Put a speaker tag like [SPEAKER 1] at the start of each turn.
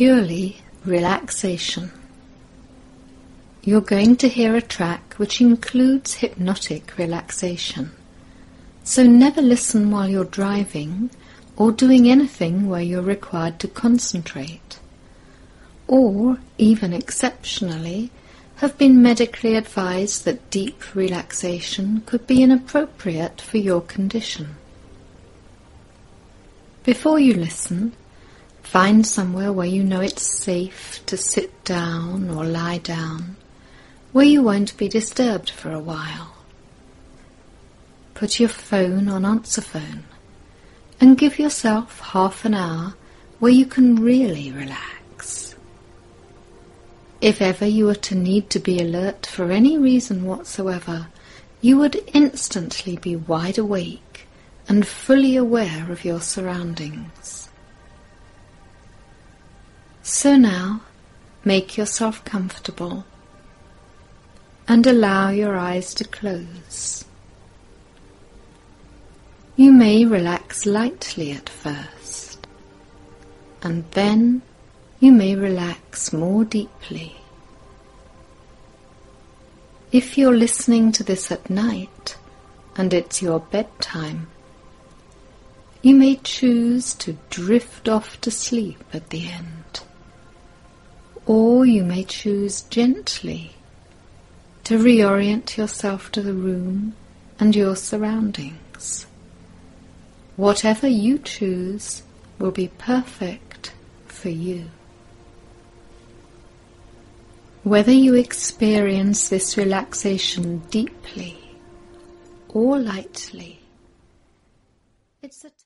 [SPEAKER 1] purely relaxation. You're going to hear a track which includes hypnotic relaxation, so never listen while you're driving or doing anything where you're required to concentrate, or, even exceptionally, have been medically advised that deep relaxation could be inappropriate for your condition. Before you listen, find somewhere where you know it's safe to sit down or lie down, where you won't be disturbed for a while. Put your phone on answer phone and give yourself half an hour where you can really relax. If ever you were to need to be alert for any reason whatsoever, you would instantly be wide awake and fully aware of your surroundings. So now, make yourself comfortable and allow your eyes to close. You may relax lightly at first, and then you may relax more deeply. If you're listening to this at night and it's your bedtime, you may choose to drift off to sleep at the end, or you may choose gently to reorient yourself to the room and your surroundings. Whatever you choose will be perfect for you. Whether you experience this relaxation deeply or lightly, it's a